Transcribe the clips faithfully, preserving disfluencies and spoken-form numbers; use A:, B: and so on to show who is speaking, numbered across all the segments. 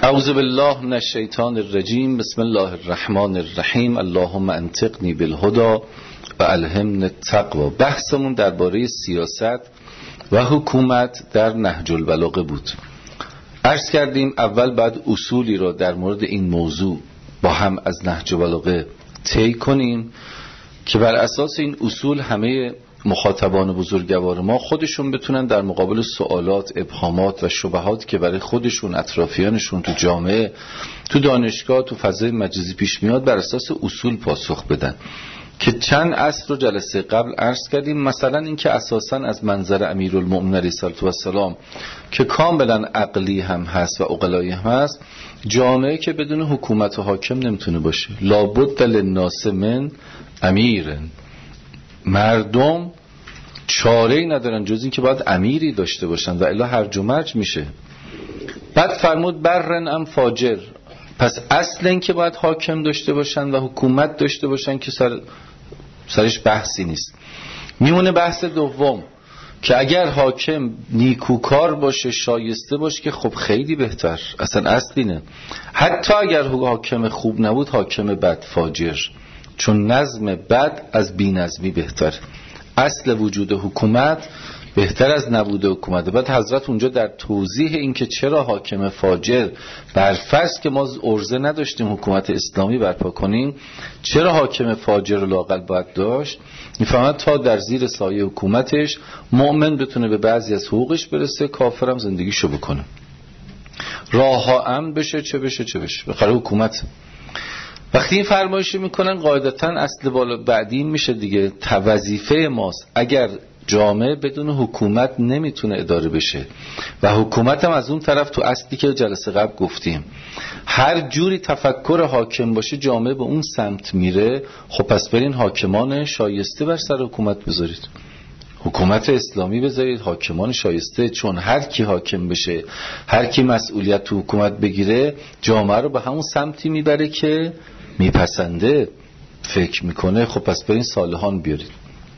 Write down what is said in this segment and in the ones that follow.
A: اعوذ بالله من الشیطان الرجیم. بسم الله الرحمن الرحیم. اللهم انطقنی بالهدى و الهمنی التقوی. بحثمون درباره سیاست و حکومت در نهج البلاغه بود. عرض کردیم اول بعد اصولی را در مورد این موضوع با هم از نهج البلاغه طی کنیم که بر اساس این اصول همه مخاطبان بزرگوار ما خودشون بتونن در مقابل سوالات، ابهامات و شبهات که برای خودشون، اطرافیانشون تو جامعه، تو دانشگاه، تو فضای مجازی پیش میاد بر اساس اصول پاسخ بدن که چند اصل رو جلسه قبل عرض کردیم. مثلا این که اساساً از منظر امیرالمؤمنین علیه السلام که کاملا عقلی هم هست و عقلایی هم هست، جامعه که بدون حکومت و حاکم نمیتونه باشه. لابد للناس من امیر، مردم چاره‌ای ندارن جز این که باید امیری داشته باشن و الا هرج و مرج میشه. بعد فرمود برن ام فاجر، پس اصل این که باید حاکم داشته باشن و حکومت داشته باشن که سر سرش بحثی نیست. میمونه بحث دوم که اگر حاکم نیکوکار باشه، شایسته باشه که خب خیلی بهتر، اصلا اصل اینه. حتی اگر حاکم خوب نبود، حاکم بد، فاجر، چون نظم بد از بی نظمی بهتر. اصل وجود حکومت بهتر از نبود حکومت. بعد حضرت اونجا در توضیح این که چرا حاکم فاجر، برفرض که ما عرضه نداشتیم حکومت اسلامی برپا کنیم، چرا حاکم فاجر لااقل باید داشت، میفهمد تا در زیر سایه حکومتش مؤمن بتونه به بعضی از حقوقش برسه، کافرم زندگیشو بکنه، راه ها امن بشه، چه بشه چه بشه، بخاطر حکومت. وقتی این فرمایشی میکنن قاعدتا اصل بالا بعدی میشه دیگه، وظیفه ماست. اگر جامعه بدون حکومت نمیتونه اداره بشه و حکومت هم از اون طرف تو اصلی که جلسه قبل گفتیم هر جوری تفکر حاکم باشه جامعه به اون سمت میره، خب پس برین حاکمان شایسته بر سر حکومت بذارید، حکومت اسلامی بذارید، حاکمان شایسته. چون هر کی حاکم بشه، هر کی مسئولیت تو حکومت بگیره، جامعه رو به همون سمتی میبره که میپسنده، فکر میکنه. خب پس برین صالحان بیارید.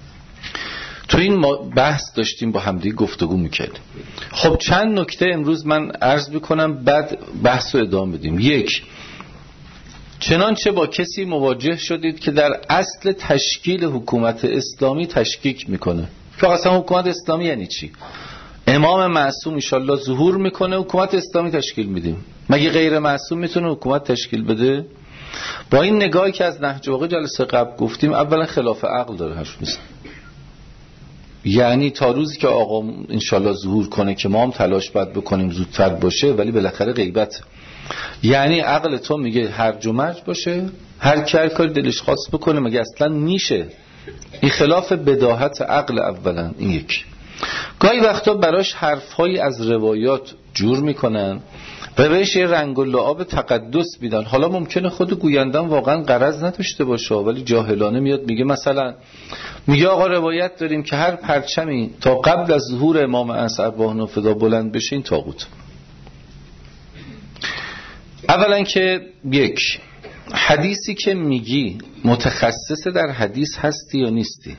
A: تو این بحث داشتیم با همدیگه گفتگو میکردیم. خب چند نکته امروز من عرض بکنم، بعد بحث رو ادامه بدیم. یک، چنانچه با کسی مواجه شدید که در اصل تشکیل حکومت اسلامی تشکیک میکنه که اصلا حکومت اسلامی یعنی چی؟ امام معصوم انشالله ظهور میکنه، حکومت اسلامی تشکیل میدیم. مگه غیر معصوم میتونه حکومت تشکیل بده؟ با این نگاهی که از نهج البلاغه جلسه قبل گفتیم، اولا خلاف عقل داره حرف میزنه. یعنی تا روزی که آقا انشالله ظهور کنه که ما هم تلاش باید بکنیم زودتر باشه، ولی بالاخره غیبت. یعنی عقل تو میگه هرج و مرج باشه، هر کی هر کاری دلش خواست بکنه، مگه اصلا میشه؟ این خلاف بداهت عقل. اولا این یک. گاهی وقتا براش حرفهایی از روایات جور میکنن و بهش یه رنگ و لعاب تقدس میدن. حالا ممکنه خود گویندم واقعا غرض نداشته باشه، ولی جاهلانه میاد میگه، مثلا میگه آقا روایت داریم که هر پرچمی تا قبل از ظهور امام اعظم ارواحنا فدا بلند بشه این طاغوت. اولا که یک، حدیثی که میگی متخصص در حدیث هستی یا نیستی؟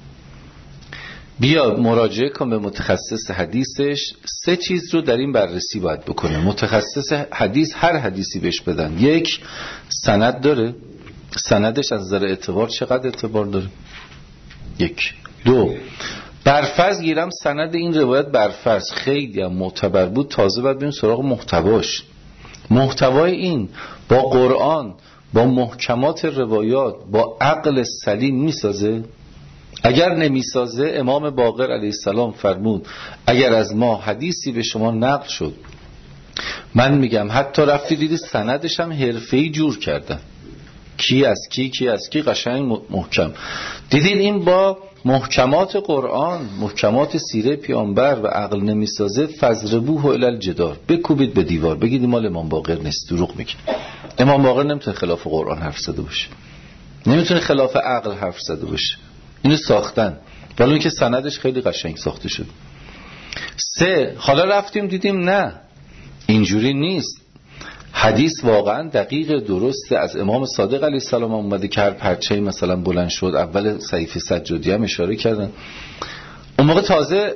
A: بیا مراجعه کن به متخصص حدیثش، سه چیز رو در این بررسی باید بکنه. متخصص حدیث هر حدیثی بهش بدن. یک، سند داره، سندش از نظر اعتبار چقدر اعتبار داره؟ یک. دو، برفرض گیرم سند این روایت برفرض خیلی هم معتبر بود، تازه باید بریم سراغ محتواش. محتوای این با قرآن، با محکمات روایات، با عقل سلیم میسازه؟ اگر نمیسازه، امام باقر علیه السلام فرمود اگر از ما حدیثی به شما نقل شد، من میگم حتی رفتی دیدی سندش هم حرفه‌ای جور کردن، کی از کی کی از کی قشنگ محکم، دیدین این با محکمات قرآن، محکمات سیره پیامبر و عقل نمیسازه، فضربوه الی الجدار، بکوبید به دیوار، بگید مال امام باقر نیست، دروغ میگه. امام باقر نمیتونه خلاف قرآن حرف زده باشه، نمیتونه خلاف عقل حرف زده باشه. اینو ساختن، ولی این که سندش خیلی قشنگ ساخته شد. سه، حالا رفتیم دیدیم نه اینجوری نیست، حدیث واقعا دقیق درسته، از امام صادق علیه السلام اومده که هر پرچه‌ای مثلا بلند شد، اول صحیفه سجادی هم اشاره کردن. اون موقع تازه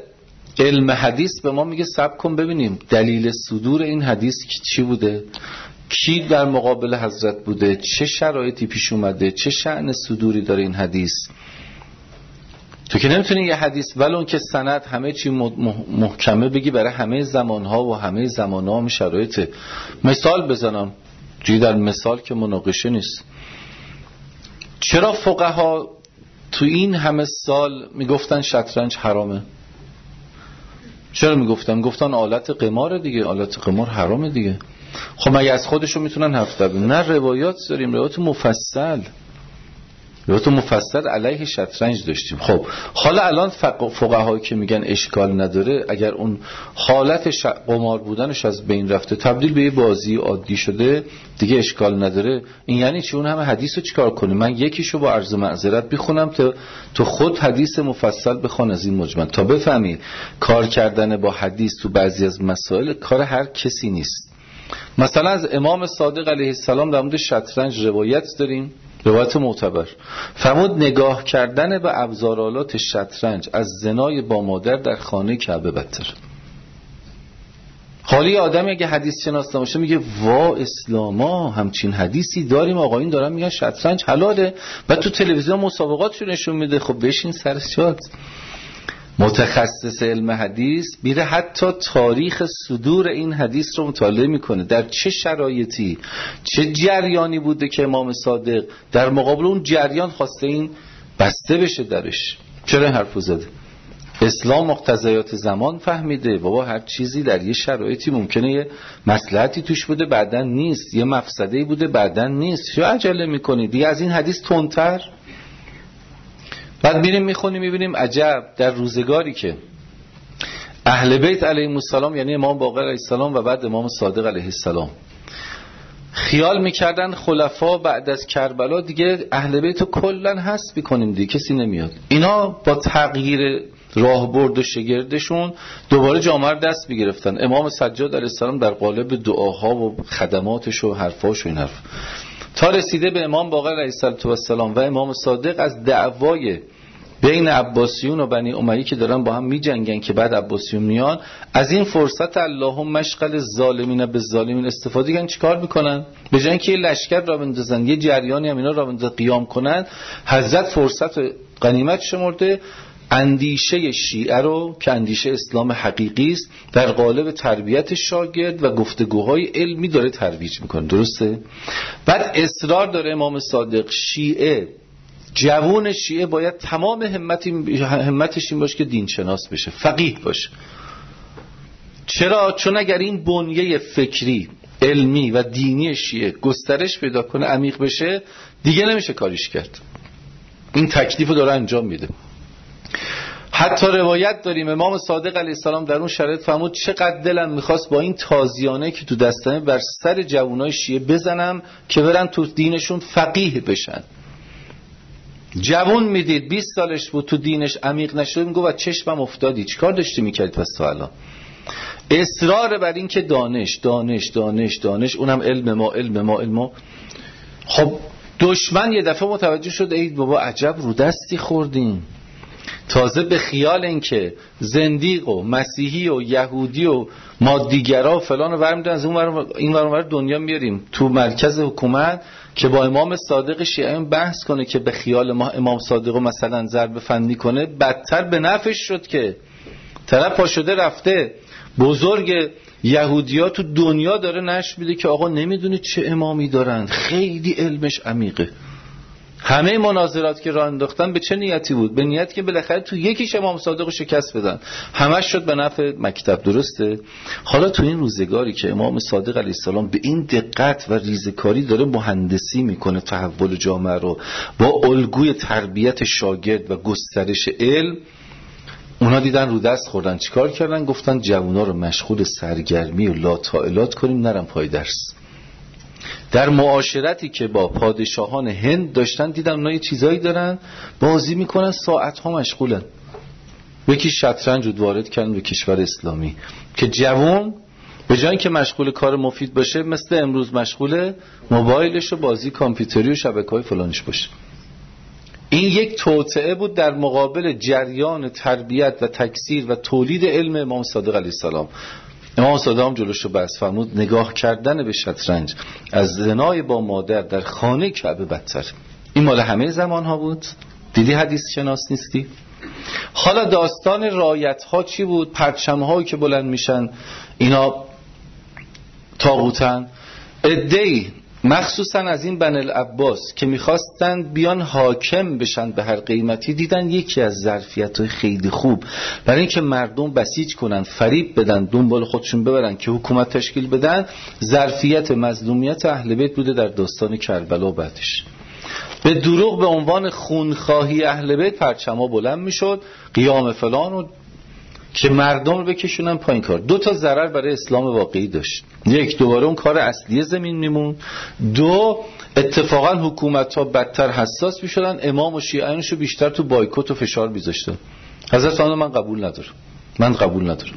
A: علم حدیث به ما میگه صبر کن ببینیم دلیل صدور این حدیث چی بوده، کی در مقابل حضرت بوده، چه شرایطی پیش اومده، چه شأن صدوری داره این حدیث. تو که نمیتونی یه حدیث ولون که سند همه چی محکمه بگی برای همه زمانها و همه زمانها هم شرایطه. مثال بزنم جوی در مثال که مناقشه نیست. چرا فقها تو این همه سال میگفتن شطرنج حرامه؟ چرا میگفتن؟ گفتن آلت قمار دیگه، آلت قمار حرامه دیگه. خب مگه از خودشون میتونن حرف بزنن؟ نه، روایات داریم، روایات مفصل، روایات مفصل علیه شطرنج داشتیم. خب حالا الان فقهایی که میگن اشکال نداره، اگر اون حالت ش... قمار بودنش از بین رفته تبدیل به یه بازی عادی شده دیگه اشکال نداره، این یعنی چی؟ اون همه حدیث رو چیکار کنیم؟ من یکیشو با عرض معذرت بخونم تا تو خود حدیث مفصل بخون از این مجمل تا بفهمی کار کردن با حدیث تو بعضی از مسائل کار هر کسی نیست. مثلا از امام صادق علیه السلام در مورد شطرنج روایت داریم، روایت معتبر، فرمود نگاه کردن به ابزارالات شطرنج از زنای با مادر در خانه کعبه بدتر. حالی آدمی اگه حدیث شناس نباشه میگه وا اسلاما همچین حدیثی داریم، آقایون دارن میگن شطرنج حلاله، بعد تو تلویزیون مسابقاتشو نشون میده. خب بشین سر جات. متخصص علم حدیث میره حتی تاریخ صدور این حدیث رو مطالعه میکنه، در چه شرایطی چه جریانی بوده که امام صادق در مقابل اون جریان خواسته این بسته بشه درش. چرا این حرفو زده؟ اسلام مقتضیات زمان فهمیده بابا هر چیزی در یه شرایطی ممکنه یه مصلحتی توش بوده بعدن نیست، یه مفسده‌ای بوده بعدن نیست، چه عجله میکنی دیگه از این حدیث تندتر؟ بعد میریم میخونیم میبینیم عجب در روزگاری که اهل بیت علیهم السلام یعنی امام باقر علیه السلام و بعد امام صادق علیه السلام خیال میکردن خلفا بعد از کربلا دیگه اهل بیت رو کلن حذف میکنیم دیگه کسی نمیاد، اینا با تغییر راهبرد و شگردشون دوباره جامعه رو دست میگرفتن. امام سجاد علیه السلام در قالب دعاها و خدماتش و حرفاش و این حرف تا رسیده به امام باقر علیه السلام و امام صادق از دعوای بین عباسیون و بنی امیه که دارن با هم می جنگن که بعد عباسیون میان، از این فرصت اللهم مشغل ظالمین به ظالمین استفاده کردن. چیکار میکنن؟ به جای اینکه یه لشکر را بندازن یه جریانی هم اینا را بندازن قیام کنن، حضرت فرصت غنیمت شمرده اندیشه شیعه رو که اندیشه اسلام حقیقی است در قالب تربیت شاگرد و گفتگوهای علمی داره ترویج میکنه. درسته؟ بعد اصرار داره امام صادق شیعه، جوون شیعه باید تمام همتش این باشه که دین شناس بشه، فقیه باشه. چرا؟ چون اگر این بنیه فکری علمی و دینی شیعه گسترش پیدا کنه، عمیق بشه، دیگه نمیشه کاریش کرد. این تکلیف رو داره انجام میده. حتی روایت داریم امام صادق علیه السلام در اون شرایط فرمود چقدر دلم میخواست با این تازیانه که تو دستمه بر سر جوانای شیعه بزنم که برن تو دینشون فقیه بشن. جوان میدید بیست سالش بود تو دینش عمیق نشده، میگه و چشمم افتادی چیکار داشتی میکردی پس تا الان؟ اصرار بر این که دانش دانش دانش دانش اونم علم ما علم ما علم ما. خب دشمن یه دفعه متوجه شد ای بابا عجب رو دستی خوردیم، تازه به خیال این که زندیق و مسیحی و یهودی و مادیگرا و فلان رو برمیدن از اون این ور دنیا میاریم تو مرکز حکومت که با امام صادق شیعیان بحث کنه که به خیال ما امام صادق رو مثلا ضرب فنی کنه، بدتر به نفعش شد که طرف پا شده رفته بزرگ یهودی‌ها تو دنیا داره نشر میده که آقا نمیدونید چه امامی دارن، خیلی علمش عمیقه. همه مناظرات که راه انداختن به چه نیتی بود؟ به نیت که بالاخره تو یکیش امام صادق رو شکست بدن، همش شد به نفع مکتب. درسته؟ حالا تو این روزگاری که امام صادق علیه السلام به این دقت و ریزکاری داره مهندسی میکنه تحول جامعه رو با الگوی تربیت شاگرد و گسترش علم، اونا دیدن رو دست خوردن. چیکار کردن؟ گفتن جوونا رو مشغول سرگرمی و لاتائلات کنیم نرم پای درس. در معاشرتی که با پادشاهان هند داشتن دیدم اونا یه چیزایی دارن بازی میکنن ساعت ها مشغولن. یکی شطرنج رو وارد کردن به کشور اسلامی که جوان به جای اینکه مشغول کار مفید باشه مثل امروز مشغول موبایلش و بازی کامپیوتری و شبکه‌های فلانش باشه. این یک توطئه بود در مقابل جریان تربیت و تکثیر و تولید علم امام صادق علیه السلام. امام صادق هم جلوش رو بس فرمود نگاه کردن به شطرنج از زنای با مادر در خانه کعبه بدتر. این مال همه زمان ها بود. دیدی حدیث شناس نیستی؟ حالا داستان رایت ها چی بود؟ پرچم هایی که بلند میشن اینا طاغوتن. عده‌ای مخصوصا از این بنی العباس که میخواستن بیان حاکم بشن به هر قیمتی، دیدن یکی از ظرفیت‌های خیلی خوب برای اینکه مردم بسیج کنن، فریب بدن، دنبال خودشون ببرن که حکومت تشکیل بدن، ظرفیت مظلومیت اهل بیت بوده در داستان کربلا. بعدش به دروغ به عنوان خونخواهی اهل بیت پرچما بلند میشد، قیام فلان و که مردم رو بکشونن پایین. کار دو تا ضرر برای اسلام واقعی داشت. یک، دوباره اون کار اصلی زمین میمون. دو، اتفاقا حکومت ها بدتر حساس میشدن، امام و شیعیانش رو بیشتر تو بایکوت و فشار میذاشتن. حضرت آنها من قبول ندارم، من قبول ندارم.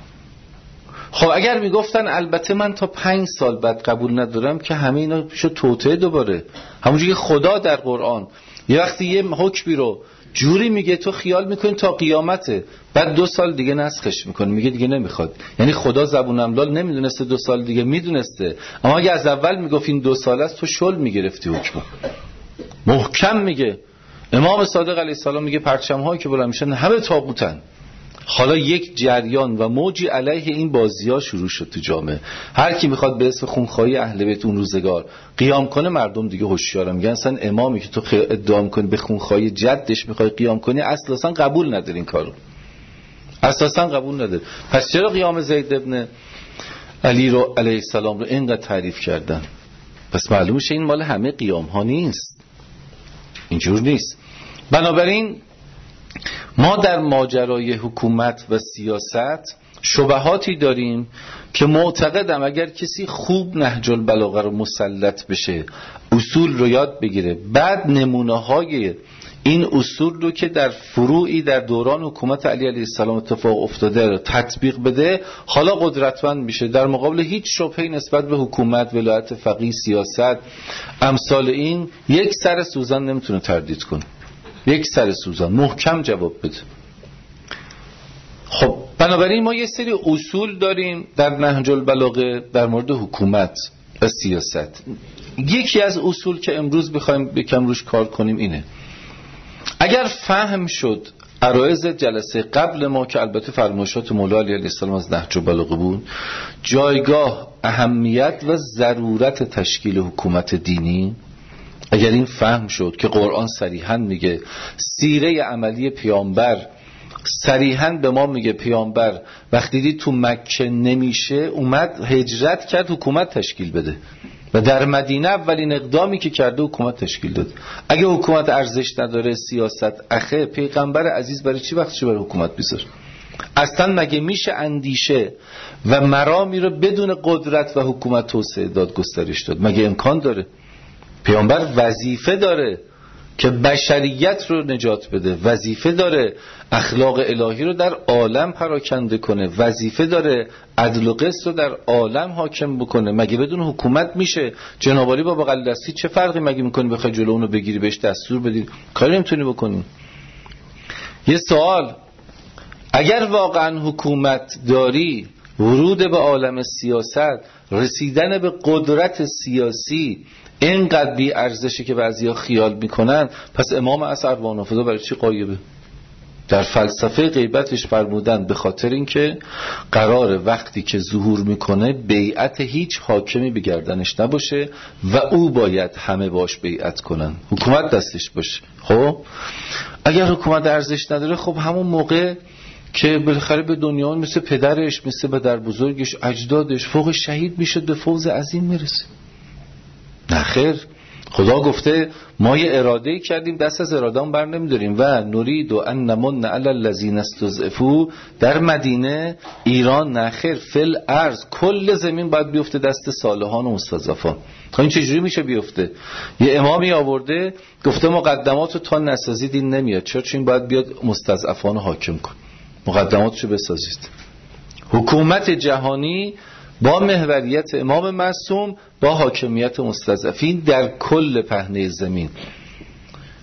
A: خب اگر میگفتن البته من تا پنج سال بعد قبول ندارم، که همه اینا شد توطئه دوباره. همونجوری که خدا در قرآن یه وقتی یه حکمی رو جوری میگه تو خیال میکنی تا قیامته، بعد دو سال دیگه نسخش میکنه، میگه دیگه نمیخواد. یعنی خدا زبون املال نمیدونسته دو سال دیگه میدونسته، اما اگه از اول میگفت این دو سال است تو شل میگرفتی حکم. محکم میگه. امام صادق علیه السلام میگه پرچم هایی که بلند میشن همه طاغوتن. حالا یک جریان و موجی علیه این بازی ها شروع شد تو جامعه. هر کی میخواد به اسم خونخواهی اهل بیت اون روزگار قیام کنه، مردم دیگه هوشیارن، میگن اصلا امامی که تو ادعا میکنی به خونخواهی جدش میخوای قیام کنی، اساسا قبول نداره این کارو، اساسا قبول نداره. پس چرا قیام زید ابن علی رو علیه السلام رو اینقدر تعریف کردن؟ پس معلومه این مال همه قیام ها نیست، اینجور نیست. بنابراین ما در ماجرای حکومت و سیاست شبهاتی داریم که معتقدم اگر کسی خوب نهج البلاغه رو مسلط بشه، اصول رو یاد بگیره، بعد نمونه های این اصول رو که در فروعی در دوران حکومت علی علیه السلام اتفاق افتاده رو تطبیق بده، حالا قدرتمند میشه. در مقابل هیچ شبهه‌ای نسبت به حکومت، ولایت فقیه، سیاست، امثال این یک سر سوزن نمیتونه تردید کنه. یک سر سوزن محکم جواب بده. خب بنابراین ما یه سری اصول داریم در نهج البلاغه در مورد حکومت و سیاست. یکی از اصول که امروز بخوایم بکم روش کار کنیم اینه: اگر فهم شد عرایض جلسه قبل ما که البته فرمایشات مولا علی علیه السلام از نهج البلاغه بود، جایگاه، اهمیت و ضرورت تشکیل حکومت دینی، اگر این فهم شد که قرآن صریحاً میگه، سیره عملی پیامبر صریحاً به ما میگه پیامبر وقتی دید تو مکه نمیشه اومد هجرت کرد حکومت تشکیل بده و در مدینه اولین اقدامی که کرده حکومت تشکیل داد. اگه حکومت ارزش نداره، سیاست اخه، پیغمبر عزیز برای چی وقتشو برای حکومت بیذاره؟ اصلا مگه میشه اندیشه و مرامی رو بدون قدرت و حکومت توسعه داد، گسترش داد؟ مگه امکان داره؟ پیامبر وظیفه داره که بشریت رو نجات بده، وظیفه داره اخلاق الهی رو در عالم پراکنده کنه، وظیفه داره عدل و قسط رو در عالم حاکم بکنه. مگه بدون حکومت میشه؟ جناب علی با بغل دستی چه فرقی مگه میکنی بخوای جلو اونو بگیری بهش دستور بدی؟ کاری نمیتونی بکنی. یه سوال: اگر واقعا حکومت داری، ورود به عالم سیاست، رسیدن به قدرت سیاسی اینقدر بی ارزشه که بعضیا خیال میکنن، پس امام اصر وانافذا برای چی غایبه؟ در فلسفه غیبتش فرمودن به خاطر اینکه قراره وقتی که ظهور میکنه بیعت هیچ حاکمی به گردنش نباشه و او باید همه باش بیعت کنن، حکومت دستش باشه. خب اگر حکومت ارزش نداره، خب همون موقع که بالاخره به دنیا مثل پدرش، مثل پدر بزرگش، اجدادش فوق شهید میشه، به فوز عظیم میرسه. نه خیر، خدا گفته ما یه اراده‌ای کردیم، دست از اراده‌مون بر نمی‌داریم و نرید و ان نمن علی الذین استضعفوا. در مدینه، ایران، نه خیر، فل ارض، کل زمین باید بیفته دست صالحان و مستضعفان. تا این چجوری میشه بیفته؟ یه امامی آورده گفته مقدماتو تا نسازید این نمیاد. چرا؟ چون این باید بیاد مستضعفان حاکم کن. مقدماتشو بسازید. حکومت جهانی با محوریت امام معصوم، با حاکمیت مستضعفین در کل پهنه زمین.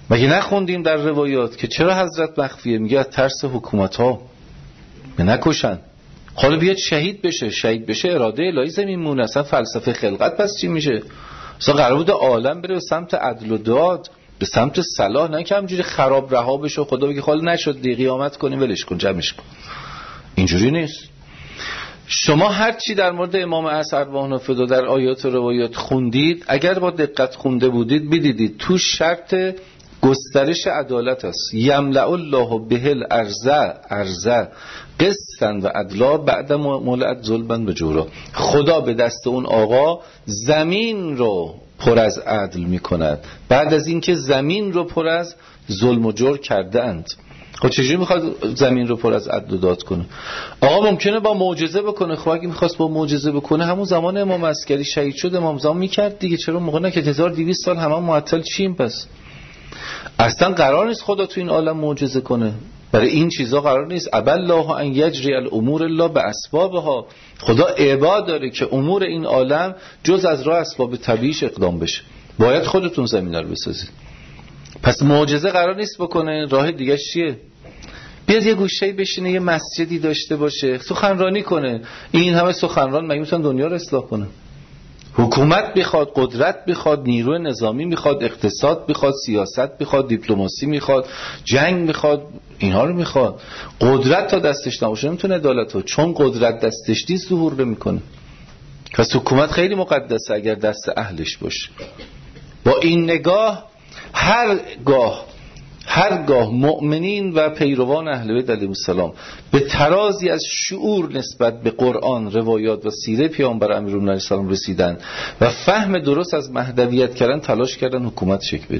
A: مگه نخوندیم در روایات که چرا حضرت مخفیه؟ میگه از ترس حکومت ها نکشن. حالا بیاد شهید بشه، شهید بشه اراده الهی زمین مونه. اصلا فلسفه خلقت پس چی میشه؟ اصلا قرار بوده عالم بره به سمت عدل و داد، به سمت صلاح، نه که همجوری خراب رها بشه خدا بگه حالا نشد دی قیامت کنیم ولش کن جمعش کن. اینجوری نیست. شما هر چی در مورد امام عصر ارواح نافدا در آیات و روایات خوندید، اگر با دقت خونده بودید بدیدید تو شرط گسترش عدالت است. یملأ الله بهل ارزه ارزه قسطن و عدلا بعد ملأت ظلمن و جورا. خدا به دست اون آقا زمین رو پر از عدل میکند بعد از اینکه زمین رو پر از ظلم و جور کرده اند. خب چجوری میخواد زمین رو پر از عدل و داد کنه؟ آقا ممکنه با معجزه بکنه. خب اگه میخواست با معجزه بکنه همون زمان امام عسکری شهید شد امام زمان میکرد دیگه. چرا موقع نه که هزار و دویست سال همه معطل چیم؟ پس اصلا قرار نیست خدا تو این عالم معجزه کنه. برای این چیزا قرار نیست. ابالله ان یجری الامور الا باسبابها. خدا عباد داره که امور این عالم جز از راه اسباب طبیعیش اقدام بشه. باید خودتون زمینه رو بسازید. پس معجزه قرار نیست بکنه. راه دیگه چیه؟ بیاد یه گوشه‌ای بشینه، یه مسجدی داشته باشه، سخنرانی کنه. این همه سخنران مگه میتونن دنیا رو اصلاح کنه؟ حکومت بخواد، قدرت بخواد، نیروی نظامی میخواد، اقتصاد بخواد، سیاست بخواد، دیپلماسی میخواد، جنگ میخواد، اینها رو میخواد. قدرت تا دستش نباشه نمیتونه عدالت رو، چون قدرت دستش نیست ظهور نمیکنه. پس حکومت خیلی مقدسه اگر دست اهلش باشه. با این نگاه هر گاه هرگاه مؤمنین و پیروان اهل بیت علیهم السلام به ترازی از شعور نسبت به قرآن، روایات و سیره پیامبر امیرالمومنین علیه السلام رسیدن و فهم درست از مهدویت کردن، تلاش کردن حکومت شکل بده.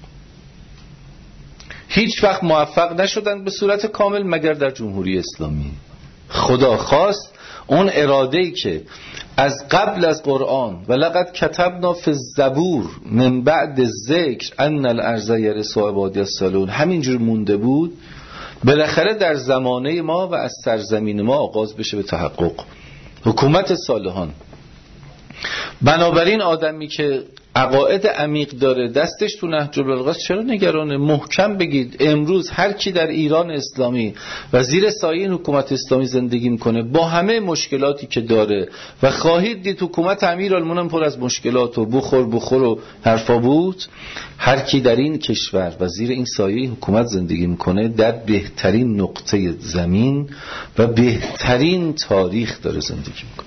A: هیچ وقت موفق نشدن به صورت کامل مگر در جمهوری اسلامی. خدا خواست اون اراده‌ای که از قبل از قرآن و لقد کتبنا فی الزبور من بعد ذکر ان الارض یرثها عبادی الصالحون همینجور مونده بود، بالاخره در زمانه ما و از سرزمین ما آغاز بشه به تحقق. حکومت صالحان. بنابراین آدمی که عقاید عمیق داره دستش تو نهج البلاغه چرا نگرانه؟ محکم بگید امروز هر کی در ایران اسلامی و زیر سایه این حکومت اسلامی زندگی میکنه با همه مشکلاتی که داره و خواهید دید حکومت امیرالمومنین پر از مشکلات و بخور بخور و حرفا بود، هر کی در این کشور و زیر این سایه حکومت زندگی میکنه در بهترین نقطه زمین و بهترین تاریخ داره زندگی میکنه.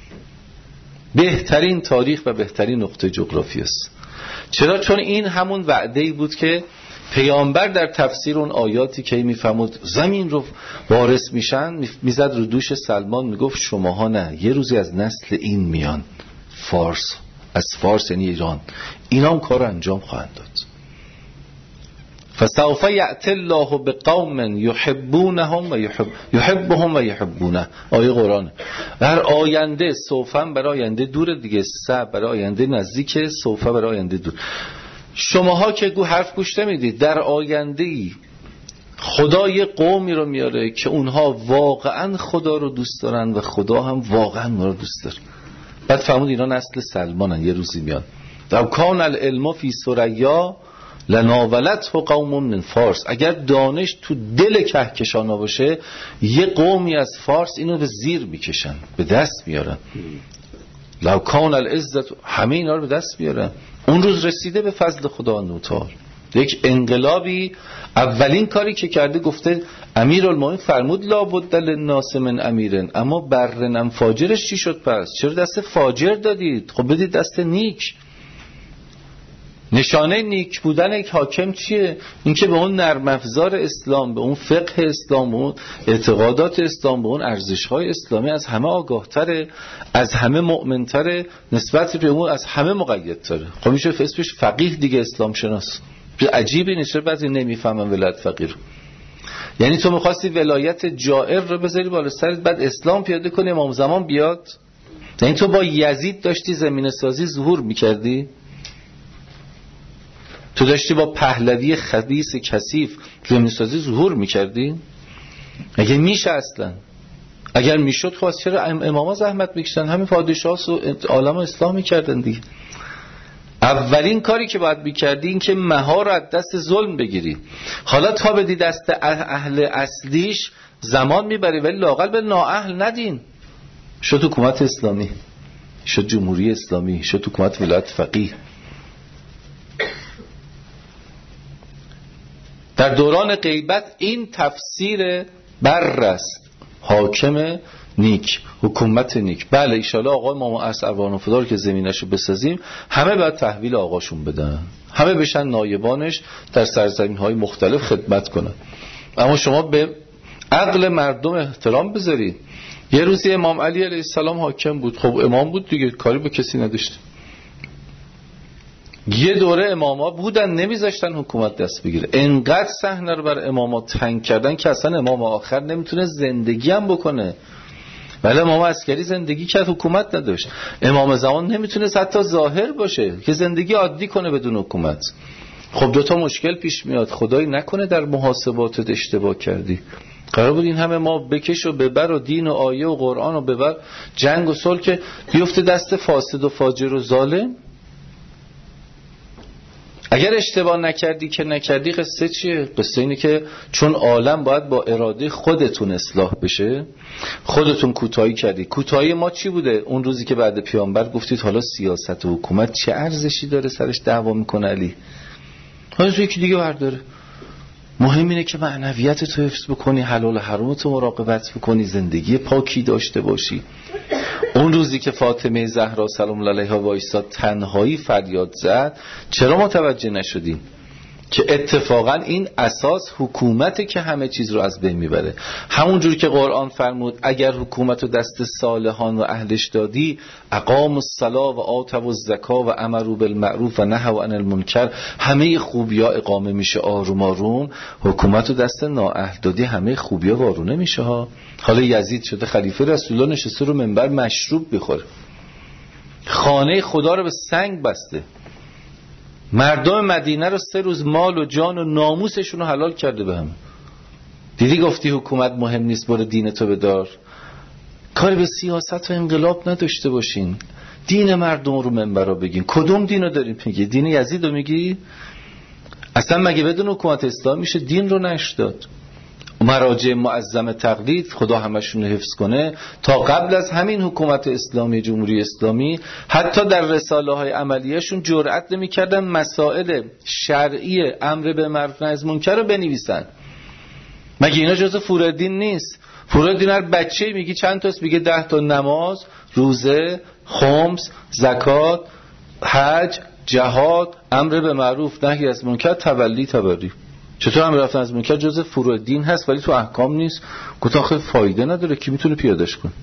A: بهترین تاریخ و بهترین نقطه جغرافی است. چرا؟ چون این همون وعده‌ای بود که پیامبر در تفسیر اون آیاتی که میفهمود زمین رو وارث میشن میزد رو دوش سلمان، میگفت شماها نه، یه روزی از نسل این میان، فارس، از فارس یعنی ایران، اینا هم کار انجام خواهند داد. فسوف یأتی الله بقوم یحبونهم و یحب یحبهم و یحبونه. آیه قرآن. در آینده، سوفا برای آینده دور دیگه، سب برای آینده نزدیک، سوفا برای آینده دور. شماها که گو حرف گوش نمیدید، در آینده‌ای خدا یه قومی رو میاره که اونها واقعا خدا رو دوست دارن و خدا هم واقعا اونها رو دوست داره. بعد فهمود اینا نسل سلمانن، یه روزی میان. لو کان العلم فی ثریا لناولته قوم من فارس. اگر دانش تو دل کهکشانا باشه یه قومی از فارس اینو به زیر میکشن، به دست میارن. لو کان العزت، همه اینا رو به دست میارن. اون روز رسیده به فضل خدا نوتال. یک انقلابی اولین کاری که کرده گفته امیرالمومنین فرمود لا بد للناس من امیرن، اما برنم فاجرش چی شد؟ پس چرا دست فاجر دادید؟ خب بدید دست نیک. نشانه نیک بودن یک حاکم چیه؟ اینکه به اون نرم افزار اسلام، به اون فقه اسلام، به اون اعتقادات اسلام، به اون ارزش‌های اسلامی از همه آگاه‌تره، از همه مؤمن‌تره، نسبت به اون از همه مقیدتره. خب میشه اسمش فقیه دیگه، اسلام شناس. عجیبی نیست بعضی نمیفهمن ولایت فقیه رو. یعنی تو می‌خواستی ولایت جائر رو بذاری بالا سرت بعد اسلام پیاده کنی امام زمان بیاد؟ یعنی تو با یزید داشتی زمینه سازی ظهور می‌کردی؟ تو داشتی با پهلوی خبیث کثیف زمینه سازی ظهور می‌کردی؟ اگه میشه اصلا، اگر میشد خب چرا اماما زحمت میکشن؟ همین پادشاه و عالم اسلام میکردن دیگه. اولین کاری که باید میکردی این که مها رو از دست ظلم بگیری. حالا تا بدی دست اهل اصلیش زمان میبری، ولی لااقل به نااهل ندین. شد حکومت اسلامی، شد جمهوری اسلامی، شد حکومت ولایت فقیه. در دوران غیبت این تفسیر بر است، حاکم نیک، حکومت نیک. بله ایشالا آقای امام اروان فدار که زمینشو بسازیم همه باید تحویل آقاشون بدن، همه بشن نایبانش در سرزمین های مختلف خدمت کنن. اما شما به عقل مردم احترام بذارید. یه روزی امام علی علیه السلام حاکم بود، خب امام بود دیگه، کاری به کسی نداشت. یه دوره اماما بودن نمیذاشتن حکومت دست بگیره، انقدر صحنه رو بر اماما تنگ کردن که اصلا امام آخر نمیتونه زندگی هم بکنه. ولی امام عسکری زندگی کرد، حکومت نداشت. امام زمان نمیتونه حتی ظاهر باشه که زندگی عادی کنه بدون حکومت. خب دوتا مشکل پیش میاد، خدایی نکنه در محاسباتت اشتباه کردی. قرار بود این همه ما بکش و ببر و دین و آیه و قرآن و ببر، جنگ و صلح که بیفته دست فاسد و فاجر و ظالم. اگر اشتباه نکردی که نکردی، قصه چیه؟ قصه اینه که چون عالم باید با اراده خودتون اصلاح بشه، خودتون کوتاهی کردی. کوتاهی ما چی بوده؟ اون روزی که بعد پیامبر گفتید حالا سیاست و حکومت چه ارزشی داره سرش دعوا میکنه علی، حالا تو یکی دیگه برداره. مهم اینه که معنویت تو حفظ بکنی، حلال و حرام تو مراقبت بکنی، زندگی پاکی داشته باشی. اون روزی که فاطمه زهرا سلام الله علیها وایساد تنهایی فریاد زد، چرا متوجه نشدیم که اتفاقا این اساس حکومته که همه چیز رو از بین میبره. همونجور که قرآن فرمود اگر حکومت رو دست صالحان و اهلش دادی، اقاموا الصلاة و آتوا الزکاة و امروا بالمعروف و نهوا عن المنکر، همه خوبیا اقامه میشه آروم آروم. حکومت رو دست نااهل دادی، همه خوبیا وارونه میشه ها. حالا یزید شده خلیفه رسول الله، نشسته رو منبر مشروب بخوره، خانه خدا رو به سنگ بسته، مردم مدینه رو سه روز مال و جان و ناموسشون رو حلال کرده به هم. دیدی گفتی حکومت مهم نیست، برو دین تو بدار. کاری به سیاست و انقلاب نداشته باشین، دین مردم رو منبرا بگین. کدوم دین رو دارین میگی؟ دین یزید رو میگی؟ اصلا مگه بدون حکومت اسلام میشه دین رو نشر داد؟ مراجع معظم تقلید خدا همشون حفظ کنه، تا قبل از همین حکومت اسلامی جمهوری اسلامی حتی در رساله های عملیهشون جرئت نمی کردن مسائل شرعی امر به معروف نهی از منکر رو بنویسن. مگه اینا جزء فروردین نیست؟ فروردین هر بچه‌ای میگی چند تاست؟ میگه ده تا نماز، روزه، خمس، زکات، حج، جهاد، امر به معروف نهی از منکر، تولی تبری. چطور امر رفتن از منکر جزء فروع دین هست ولی تو احکام نیست؟ گفت آخه فایده نداره، کی میتونه پیادهش کنه؟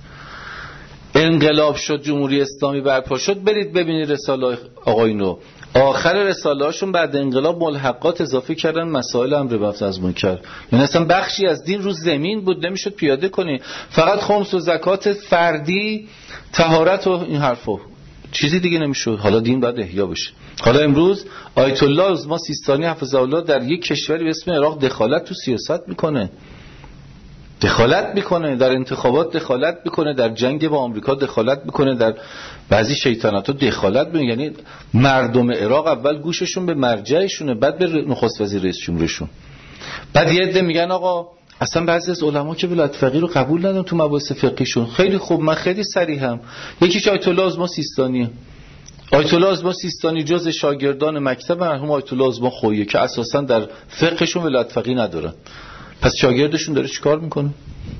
A: انقلاب شد، جمهوری اسلامی برپا شد، برید ببینید رساله آقایونو، آخر رساله هاشون بعد انقلاب ملحقات اضافه کردن مسائل امر به رفتن از منکر. یعنی اصلا بخشی از دین رو زمین بود نمیشد پیاده کنی، فقط خمس و زکات فردی، طهارت و این حرفا، چیزی دیگه نمیشد. حالا دین باید احیا بشه. حالا امروز آیت الله عظما سیستانی حفظه الله در یک کشوری به اسم عراق دخالت تو سیاست میکنه، دخالت میکنه در انتخابات، دخالت میکنه در جنگ با آمریکا، دخالت میکنه در بعضی شیطنت‌ها دخالت میکنه. یعنی مردم عراق اول گوششون به مرجعشونه، بعد به نخست وزیر رئیس جمهورشون. بعد یه عده میگن آقا اصلا بعضی از علما که ولایت فقیه رو قبول ندارن تو مباحث فقهیشون. خیلی خوب، من خیلی صریحم. یکیش آیت الله عظما سیستانیه. آیت الله عظما سیستانی جز شاگردان مکتب مرحوم آیت الله عظما خویی که اساسا در فقهشون ولایت فقیه ندارن. پس شاگردشون داره چیکار میکنه؟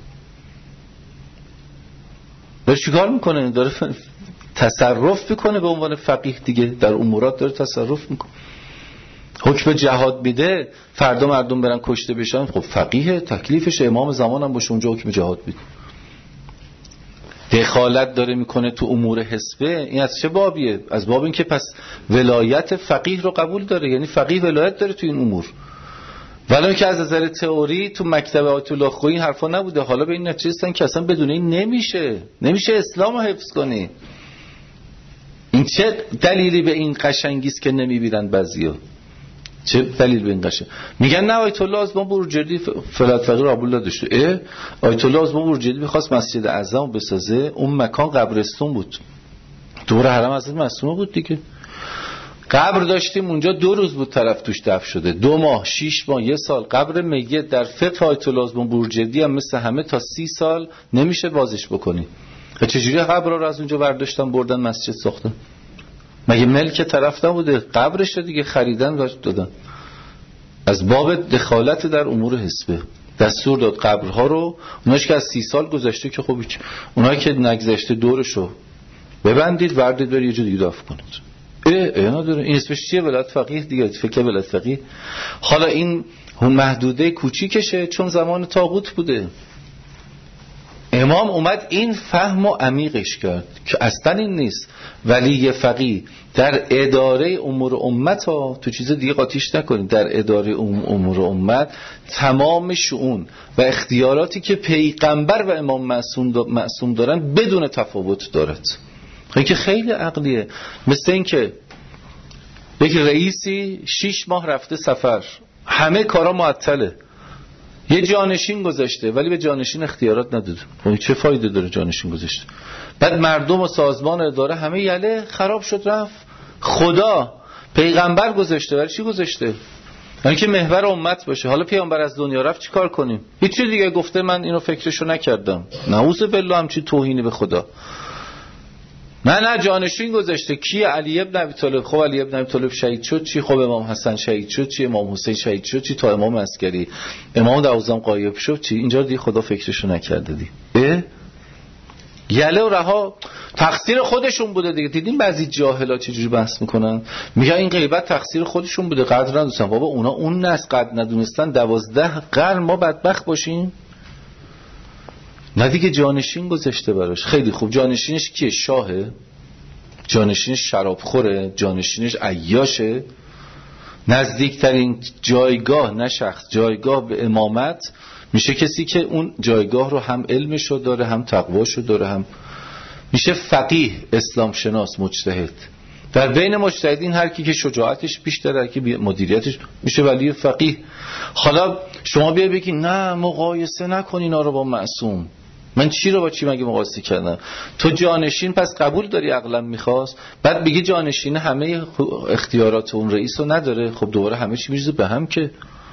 A: داره چیکار میکنه؟ داره تصرف میکنه به عنوان فقیه دیگه، در امورات داره تصرف میکنه. حکم جهاد میده، فردا مردم برن کشته بشن، خب فقیه تکلیفش، امام زمان هم باشه اونجا حکم جهاد میده. دخالت داره میکنه تو امور حسبه، این از چه بابیه؟ از باب این که پس ولایت فقیه رو قبول داره، یعنی فقیه ولایت داره تو این امور. ولی که از نظر تئوری تو مکتب آیت الله خویی این حرفا نبوده. حالا به این نتیجه رسیدن که اصلا بدون این نمیشه، نمیشه اسلام رو حفظ کنی. این چه دلیلی به این قشنگی است که نمیبینن بعضیا؟ چه دلیل به این قشنگ؟ میگن نه آیت الله عظما بروجردی فلات فقیر قبول نداشته. اه آیت الله عظما بروجردی می‌خواست مسجد اعظم رو بسازه، اون مکان قبرستون بود، دور حرم حضرت معصومه بود دیگه. قبر داشتیم اونجا دو روز بود طرف توش دفن شده، دو ماه، شیش ماه، یه سال. قبر میت در فقه آیت الله ازمون بورجردی هم مثل همه تا سی سال نمیشه بازش بکنی. و چجوری قبر رو از اونجا برداشتن بردن مسجد ساختن؟ مگه ملک طرف نبوده؟ قبرش دیگه خریدن و دادن. از باب دخالت در امور حسبه دستور داد قبرها رو، اوناش که از سی سال گذشته که خب هیچ، اونایی که نگذشته دورشو ببندید وردید بری یه جا دیگه دفن کنید. اه اه نداره. این اسمش چیه؟ ولایت فقیه دیگه، فقه ولایت فقیه. حالا این اون محدوده کوچیکشه چون زمان طاغوت بوده. امام اومد این فهم و عمیقش کرد که اصلا این نیست. ولی فقیه در اداره امور امت ها، تو چیز دیگه قاطیش نکنید، در اداره امور امت تمام شؤون و اختیاراتی که پیغمبر و امام معصوم معصوم دارن بدون تفاوت دارد. این که خیلی عقلیه. مثل این که یک رئیسی شیش ماه رفته سفر، همه کارا معطله، یه جانشین گذاشته ولی به جانشین اختیارات نداده. خب چه فایده داره جانشین گذاشته؟ بعد مردم و سازمان اداره همه یله خراب شد رفت. خدا پیغمبر گذاشته ولی چی گذاشته؟ یعنی که محور امت باشه. حالا پیغمبر از دنیا رفت چی کار کنیم؟ هیچ دیگه گفته من اینو فکرشو نکردم. نعوذ بالله، همچی توهینی به خدا. نه نه جانشین گذاشته. کی؟ علی ابن ابی طالب. خب علی ابن ابی طالب شهید شد چی؟ خب امام حسن شهید شد چی؟ امام حسین شهید شد چی؟ تا امام عسکری، امام دوازدهم غایب شد چی؟ اینجا دیگه خدا فکرشو نکرده دی. اه یله و رها، تقصیر خودشون بوده دیگه. دیدین بعضی جاهلا چجوری بحث میکنن، میگن این غیبت تقصیر خودشون بوده، قدر ندونستن. بابا اونا اون نس قدر ندونستن دوازده قرن ما بدبخت باشیم؟ نه دیگه جانشین گذاشته براش. خیلی خوب. جانشینش کیه؟ شاهه؟ جانشینش شرابخوره؟ جانشینش عیاشه؟ نزدیکترین جایگاه، نه شخص، جایگاه به امامت میشه کسی که اون جایگاه رو هم علمشو داره، هم تقواشو داره، هم میشه فقیه، اسلام شناس، مجتهد. در بین مجتهدین هر کی که شجاعتش بیشتره، هر کی مدیریتش، میشه ولی فقیه. حالا شما بیا بگی نه مقایسه نکن اینا رو با معصوم. من چی رو با چی مگه مقایسه کردم؟ تو جانشین پس قبول داری عقلا میخواست، بعد بگی جانشین همه اختیارات اون رئیس رو نداره، خب دوباره همه چی میریزه به هم. که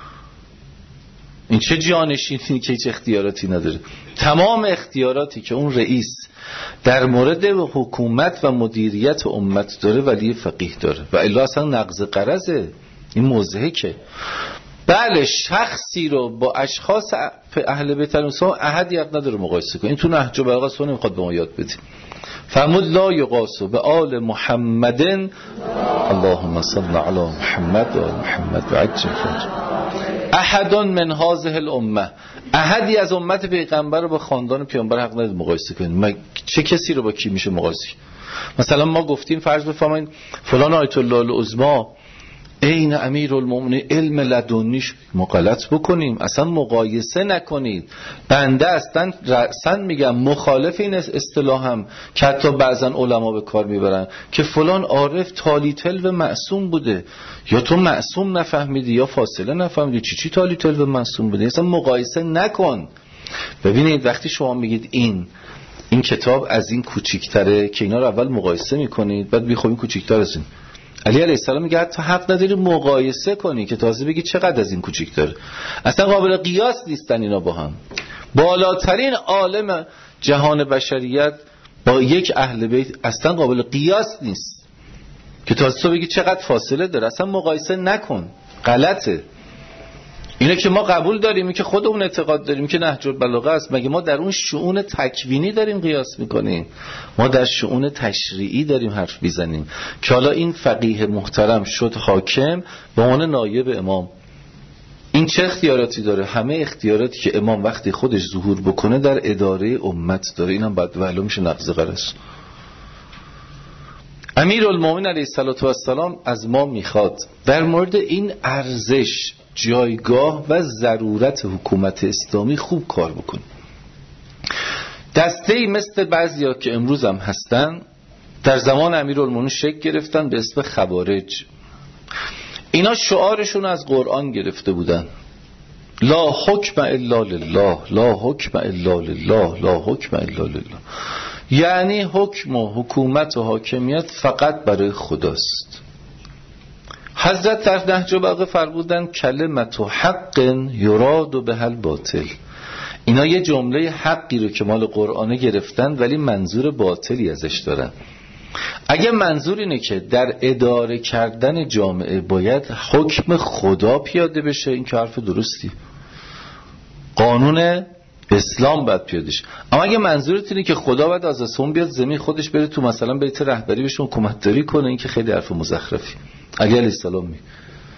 A: این چه جانشینی که هیچ اختیاراتی نداره؟ تمام اختیاراتی که اون رئیس در مورد حکومت و مدیریت امت داره ولی فقیه داره. و الا اصلا نقض قرضه، این موضحه. که بله شخصی رو با اشخاص اهل بیت الرسول احد حق نداره مقایسه کنه. این تو نهج البلاغه سونه میخواد به ما یاد بده. فرمود لا یقاس به آل محمد اللهم صل علی محمد و آل محمد و عجل فرج احد من هذه الامه. احدی از امت پیغمبر رو با خاندان پیغمبر حق نداره مقایسه کنید. چه کسی رو با کی میشه مقایسه؟ مثلا ما گفتیم فرض بفرمایید فلان آیت الله العظما این امیرالمومنین علم لدنیش مغالط بکنیم، اصلا مقایسه نکنید. بنده اصلا رأساً میگم مخالف این اصطلاحم که حتی بعضا علما به کار میبرن که فلان عارف تالی تلو معصوم بوده. یا تو معصوم نفهمیدی یا فاصله نفهمیدی، چی چی تالی تلو معصوم بوده. اصلا مقایسه نکن. ببینید وقتی شما میگید این این کتاب از این کوچیک‌تره که اینا رو اول مقایسه میکنید، بعد بی خب این کوچیک‌تر از این. علی علیه السلام میگه حتی حق نداری مقایسه کنی که تازه بگی چقدر از این کوچیک داره. اصلا قابل قیاس نیستن اینا با هم. بالاترین عالم جهان بشریت با یک اهل بیت اصلا قابل قیاس نیست که تازه تو بگی چقدر فاصله داره. اصلا مقایسه نکن، غلطه. اینه که ما قبول داریم، که خودمون اعتقاد داریم که نهج البلاغه است. مگه ما در اون شؤون تکوینی داریم قیاس میکنیم؟ ما در شؤون تشریعی داریم حرف میزنیم که حالا این فقیه محترم شد حاکم به عنوان نایب امام. این چه اختیاراتی داره؟ همه اختیاراتی که امام وقتی خودش ظهور بکنه در اداره امت داره. اینم بعد ولی میشه نقض قرض. امیرالمومنین علیه السلام از ما میخواد در مورد این ارزش، جایگاه و ضرورت حکومت اسلامی خوب کار بکن. دسته‌ای مثل بعضیا که امروز هم هستن در زمان امیرالمومنین شکل گرفتن به اسم خوارج. اینا شعارشون از قرآن گرفته بودن: لا حکم الا لله، لا حکم الا لله، لا حکم الا لله. یعنی حکم و حکومت و حاکمیت فقط برای خداست. حضرت در نهج البلاغه فرمودن کلمت حق یراد به الباطل. اینا یه جمله حقی رو که مال قرآنه گرفتن ولی منظور باطلی ازش دارن. اگه منظور اینه که در اداره کردن جامعه باید حکم خدا پیاده بشه، این که حرف درستی، قانون اسلام باید پیاده شه. اما اگه منظورت اینه که خدا باید از آسمون بیاد زمین خودش بره تو مثلا بیت رهبری بشه حکومت داری کنه، این که خیلی حرف مزخرفی. اگه علیه السلام می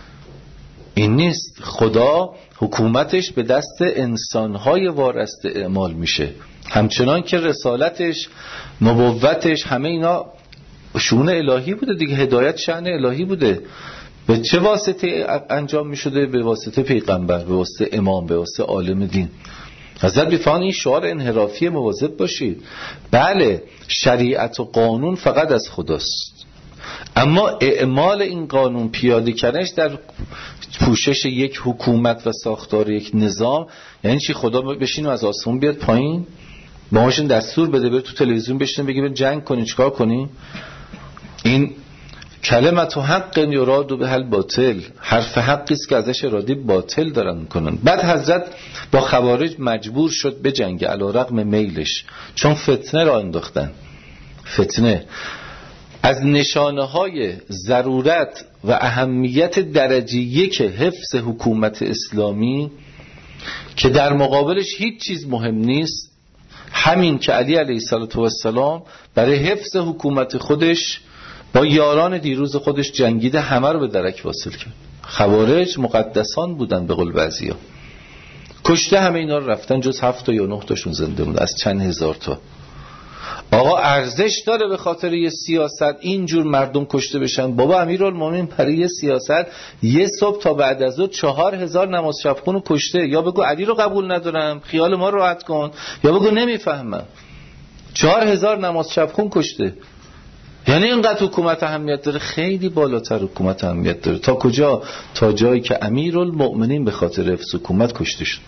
A: این نیست. خدا حکومتش به دست انسانهای وارسته اعمال میشه، همچنان که رسالتش، نبوتش، همه اینا شؤون الهی بوده دیگه، هدایت شأن الهی بوده. به چه واسطه انجام میشده؟ به واسطه پیغمبر، به واسطه امام، به واسطه عالم دین. حضرت میفرمایند این شعار انحرافی مواظب باشید. بله شریعت و قانون فقط از خداست، اما اعمال این قانون، پیاده کردنش در پوشش یک حکومت و ساختار یک نظام، یعنی چی؟ خدا بشینه از آسمون بیاد پایین با ماشین دستور بده بره تو تلویزیون بشینه بگه جنگ کنی چیکار کنی؟ این کلمت حق یراد به الباطل، حرف حقی است که ازش اراده باطل دارن میکنن. بعد حضرت با خوارج مجبور شد به جنگ علی رغم میلش، چون فتنه را انداختن. فتنه از نشانه های ضرورت و اهمیت درجه یک حفظ حکومت اسلامی که در مقابلش هیچ چیز مهم نیست، همین که علی علیه السلام برای حفظ حکومت خودش با یاران دیروز خودش جنگیده، همه رو به درک واصل کرد. خوارج مقدسان بودن به قول بعضیا، کشته همه اینا رو رفتن، جز هفت تا یا نه تاشون زنده بود از چند هزار تا. آقا ارزش داره به خاطر یه سیاست اینجور مردم کشته بشن؟ بابا امیرالمومنین برای یه سیاست یه صبح تا بعد از ظهر چهار هزار نماز شبخون رو کشته. یا بگو علی رو قبول ندارم خیال ما رو راحت کن، یا بگو نمیفهمم. چهار هزار نماز شبخون کشته، یعنی اینقدر حکومت اهمیت داره؟ خیلی بالاتر حکومت اهمیت داره. تا کجا؟ تا جایی که امیرالمومنین به خاطر حفظ حکومت کشته شد.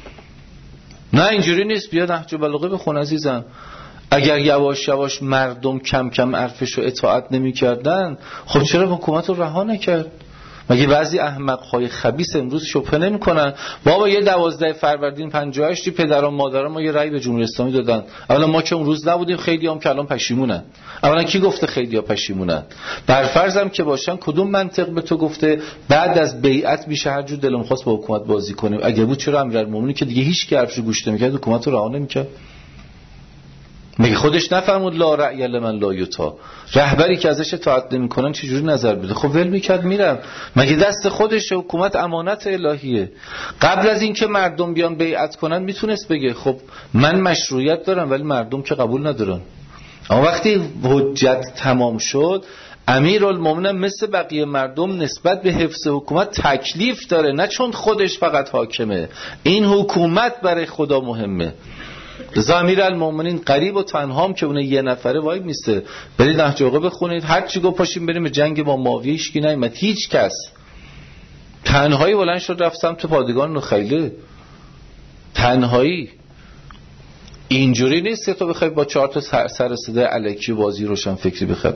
A: نه اینجوری نیست. بیا نهج البلاغه بخون عزیزم. اگر یواش یواش مردم کم کم حرفشو اطاعت نمی کردن، خب چرا حکومت رو رها نکرد؟ مگه بعضی احمقهای خبیث امروز شبهه نمی کنن بابا یه دوازده فروردین پنجاه و هشت پدران مادران ما یه رأی به جمهوری اسلامی دادن، اولا ما که اون روز نبودیم، خیلی هم که الان پشیمونن. اولا کی گفته خیلی ها پشیمونن؟ برفرضم که باشن، کدوم منطق به تو گفته بعد از بیعت میشه هر جور دلم خواست با حکومت بازی کنیم؟ اگه بود چرا امیرالمومنین که دیگه هیچ کی حرفشو گوش نمیکرد حکومت رو رها نمیکرد؟ مگه خودش نفرمود لا رأی لمن لا یطاع؟ رهبری که ازش اطاعت نمیکنن چجوری نظر بده؟ خب ول میکرد میرم. مگه دست خودش؟ حکومت امانت الهیه. قبل از اینکه مردم بیان بیعت کنن میتونست بگه خب من مشروعیت دارم ولی مردم که قبول ندارن. اما وقتی حجت تمام شد، امیرالمومنین مثل بقیه مردم نسبت به حفظ حکومت تکلیف داره، نه چون خودش فقط حاکمه، این حکومت برای خدا مهمه. رضا امیرالمومنین قریب و تنهام که اونه یه نفره وای میسته. برید نهج البلاغه بخونید، هر چی گفت پاشیم بریم به جنگ با معاویه، هیچ کی نیامد، هیچ کس. تنهایی بلند شد رفت سمت پادگان نخیله، تنهایی. اینجوری نیست که تو بخوای با چهار تا سر, سر صدای الکی و بازی روشن فکری بخوای.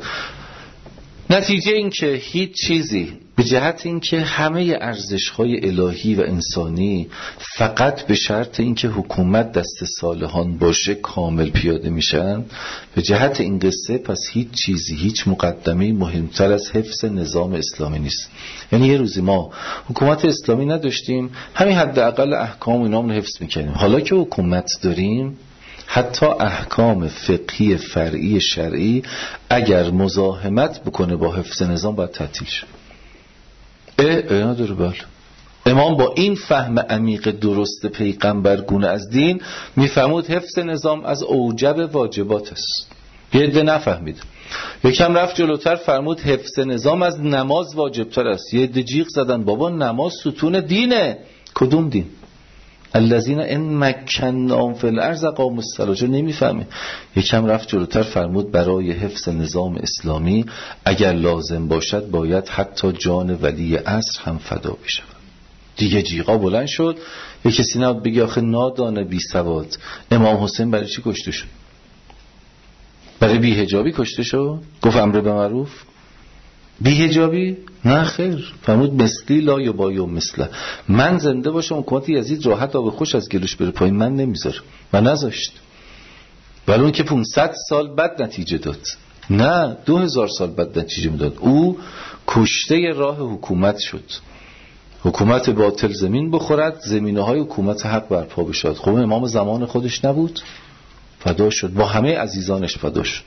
A: نتیجه این که هیچ چیزی به جهت این که همه ارزش‌های الهی و انسانی فقط به شرط این که حکومت دست صالحان باشه کامل پیاده میشن، به جهت این قصه پس هیچ چیزی، هیچ مقدمه‌ای مهمتر از حفظ نظام اسلامی نیست. یعنی یه روزی ما حکومت اسلامی نداشتیم، همین حداقل احکام اینا رو حفظ می‌کردیم. حالا که حکومت داریم، حتی احکام فقهی فرعی شرعی اگر مزاحمت بکنه با حفظ نظام باید تعطیل شه. اه اه نداره. بله امام با این فهم عمیق درست پیغمبرگونه از دین میفهمود حفظ نظام از اوجب واجبات است. یه عده نفهمید، یکم رفت جلوتر فرمود حفظ نظام از نماز واجبتر است. یه عده جیغ زدن بابا نماز ستون دینه. کدوم دین؟ الذین ان مکناهم فی الارض اقاموا الصلاة. نمیفهمه. یکم رفت جلوتر فرمود برای حفظ نظام اسلامی اگر لازم باشد باید حتی جان ولی عصر هم فدا بشه. دیگه جیغا بلند شد. یک کسی نبود بگه آخه نادانه بی سواد امام حسین برای چی کشته شد؟ برای بی حجابی کشته شد؟ گفت امر به معروف؟ بی‌حجابی؟ نه خیر. فرمود مثلی لا یبایع مثله. من زنده باشم حکومت یزید راحت آب خوش از گلوش بره پایین، من نمیذارم. و نذاشت. ولی اون که پانصد سال بعد نتیجه داد، نه دو هزار سال بعد نتیجه میداد. او کشته راه حکومت شد. حکومت باطل زمین بخورد، زمینه های حکومت حق برپا بشد. خب امام زمان خودش نبود؟ فدا شد، با همه عزیزانش فدا شد.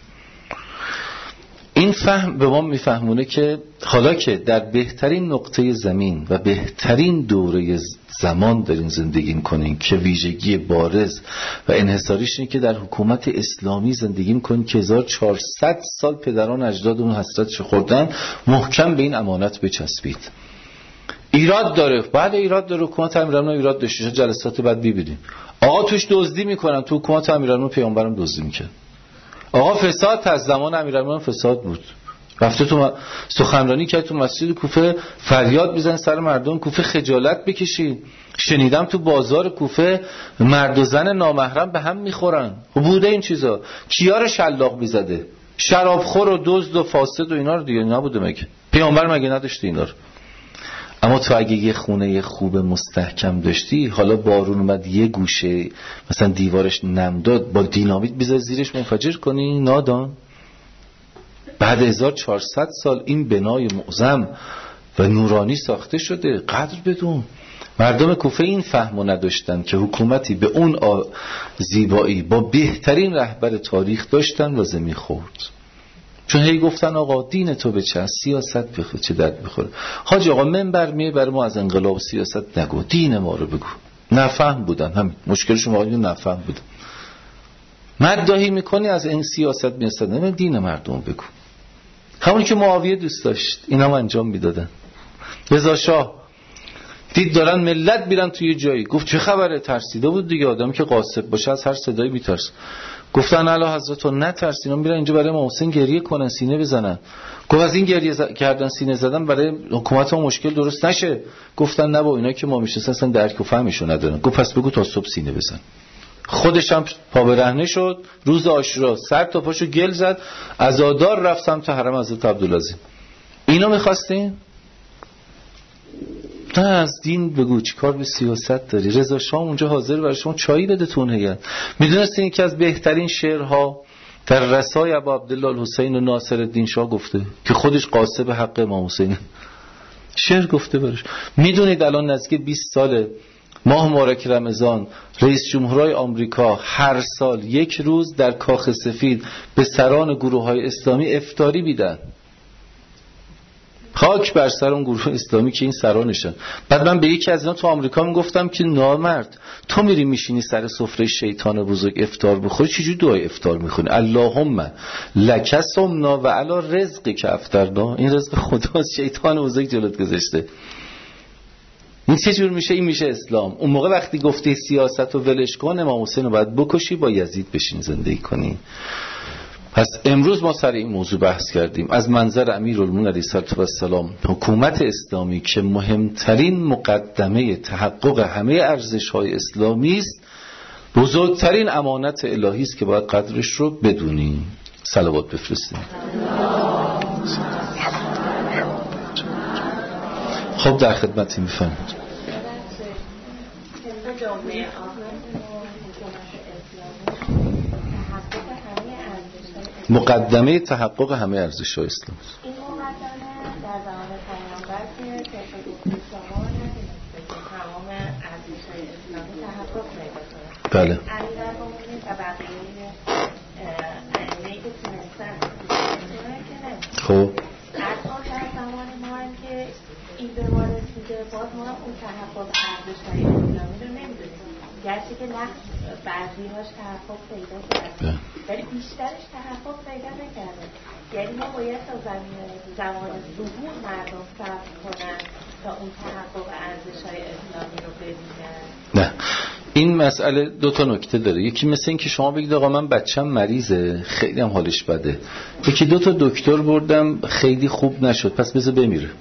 A: این فهم به ما میفهمونه که حالا که در بهترین نقطه زمین و بهترین دوره زمان دارین زندگی میکنین که ویژگی بارز و انحصاریش اینه که در حکومت اسلامی زندگی میکنین که هزار و چهارصد سال پدران اجدادمون حسرتش خوردن، محکم به این امانت بچسبید. ایراد داره، بعد ایراد داره، حکومت امیرالمومنین ایراد داشته، جلسات بعد ببینیم آقا توش دزدی میکنن، تو حکومت امیرالمومنین پیامبرم دزدی میکرد. آقا فساد از زمان امیرالمومنین فساد بود، رفته تو سخنرانی کرد تو مسجد کوفه، فریاد میزنه سر مردم کوفه خجالت بکشید. شنیدم تو بازار کوفه مرد و زن نامحرم به هم میخورن. خب بوده این چیزا؟ کیا رو شلاق میزده؟ شرابخور و دزد و فاسد و اینا رو دیگه نبوده مگه؟ پیامبر مگه نداشته اینا رو؟ اما تو اگه یه خونه خوب مستحکم داشتی، حالا بارون اومد یه گوشه مثلا دیوارش نم داد، با دینامیت بذار زیرش منفجر کنی؟ نادان. بعد هزار و چهارصد سال این بنای معظم و نورانی ساخته شده، قدر بدون. مردم کوفه این فهمو نداشتن که حکومتی به اون زیبایی با بهترین رهبر تاریخ داشتن و زمین خورد. چون هی گفتن آقا دین تو به چه، سیاست بخواه چه درد بخوره. حاج آقا منبر میه بر ما از انقلاب و سیاست نگو، دین ما رو بگو. نفهم بودن، همین مشکلشون واقعا نفهم بودن. مداحی میکنی از این سیاست میاستد، نمیم دین مردم بگو. همونی که معاویه دوست داشت اینا هم انجام میدادن. رضا شاه دید دارن ملت میرن توی جایی، گفت چه خبره؟ ترسیده بود دیگه، آدم که قاصد باشه از هر صدایی میترسه. گفتن اعلی حضرت نترسین، میرن اینجا برای امام حسین گریه کنن، سینه بزنن. گفت از این گریه ز... کردن سینه زدن برای حکومت ما مشکل درست نشه. گفتن نه با اینا که ما میشناسن اصلا درک و فهمشو ندارن. گفت پس بگو تا صبح سینه بزن. خودش هم پا برهنه شد، روز عاشورا سر تا پاشو گل زد، عزادار رفت سمت حرم حضرت عبدالعظیم. اینو می‌خواستین؟ نه از دین بگو، چی کار به سیاست داری؟ رضا شاه اونجا حاضر برای شما چایی بده تون هیئت. میدونستین یکی از بهترین شعرها در رسای ابا عبدالله الحسین و ناصر الدین شاه گفته که خودش قاصب حق امام حسین شعر گفته برش. میدونید الان نزدیک بیست ساله ماه مبارک رمضان رئیس جمهورهای آمریکا هر سال یک روز در کاخ سفید به سران گروه‌های اسلامی افطاری میدن. خاک بر سر اون گروه اسلامی که این سرانشن. بعد من به یکی از اینا تو آمریکا میگفتم که نامرد، تو میری میشینی سر سفره شیطان بزرگ افطار بخوری، چجوری دعای افطار میخونی؟ اللهم لک صمنا و علی رزقی که افطرنا. این رزق خداست، شیطان بزرگ جلوت گذاشته. این چه جور میشه؟ این میشه اسلام. اون موقع وقتی گفتی سیاست رو ولش کن، امام حسین رو باید بکشی، با یزید بشین زندگی کنی. پس امروز ما سر این موضوع بحث کردیم از منظر امیرالمومنین علیه السلام. حکومت اسلامی که مهمترین مقدمه تحقق همه ارزش‌های اسلامی است، بزرگترین امانت الهی است که باید قدرش رو بدونیم. صلوات بفرستیم. خب در خدمتی میفهمید. مقدمه تحقق همه ارزش‌های اسلام.
B: این مقدمه در زمان پیامبر که طبق شما تمام ارزش‌های اسلامی تحقق پیدا کنه.
A: بله.
B: امیرالمومنین و بقیه ائمه‌ای که تونستن
A: خب
B: الان در زمان ما هم که این به ما رسیده، باز ما اون تحقق ارزش‌های اسلامی رو نمی‌دونیم. گرچه که نقش بعضی‌هاش تحقق پیدا کرده ولی بیشترش تحقق پیدا نکرده. یعنی ما باید تا زمان ظهور مردم صبر کنن تا اون تحقق ارزش‌های اسلامی رو ببینن.
A: نه، این مسئله دو تا نکته داره. یکی مثل این که شما بگید آقا من بچم مریضه، خیلی هم حالش بده، یکی دو تا دکتر بردم خیلی خوب نشد، پس بذار بمیره.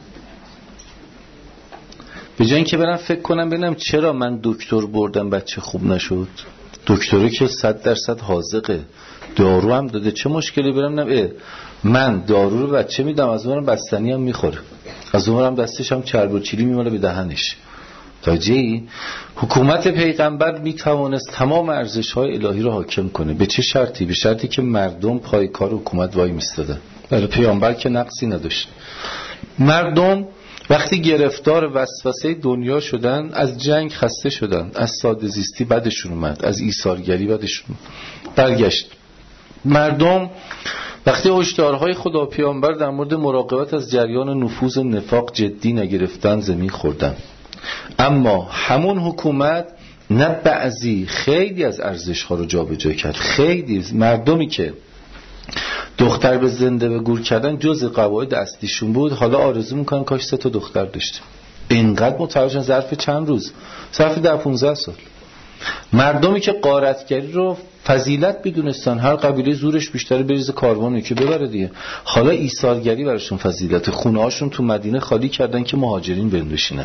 A: به جای اینکه برم فکر کنم ببینم چرا من دکتر بردم بچه خوب نشد. دکتره که صد درصد حاذقه، دارو هم داده، چه مشکلی؟ برم نم من دارو رو بچه میدم، از اونم بستنی هم میخوره، از اونم دستش هم چرب و چیلی میماله به دهنش. تاجی حکومت پیغمبر میتوانست تمام ارزش‌های الهی رو حاکم کنه. به چه شرطی؟ به شرطی که مردم پای کار حکومت وای میستادن. برای پیامبر که نقصی نداشت. مردم وقتی گرفتار وسوسه دنیا شدن، از جنگ خسته شدن، از ساده زیستی بدشون اومد، از ایثارگری بدشون اومد، برگشت. مردم وقتی هشدارهای خدا پیامبر در مورد مراقبت از جریان نفوذ نفاق جدی نگرفتن، زمین خوردن. اما همون حکومت نه بعضی، خیلی از ارزش‌ها رو جابجا کرد. خیلی مردمی که دختر به زنده به گور کردن جز قواعد اصلیشون بود، حالا آرزو میکنن کاش سه تا دختر داشتیم. اینقدر متوجه ظرف چند روز، ظرف ده پونزده سال. مردمی که غارتگری رو فضیلت بدونستن، هر قبیله زورش بیشتره بریزه کاروانو که ببره دیگه، حالا ایثارگری براشون فضیلت. خونه هاشون تو مدینه خالی کردن که مهاجرین برن بشینن.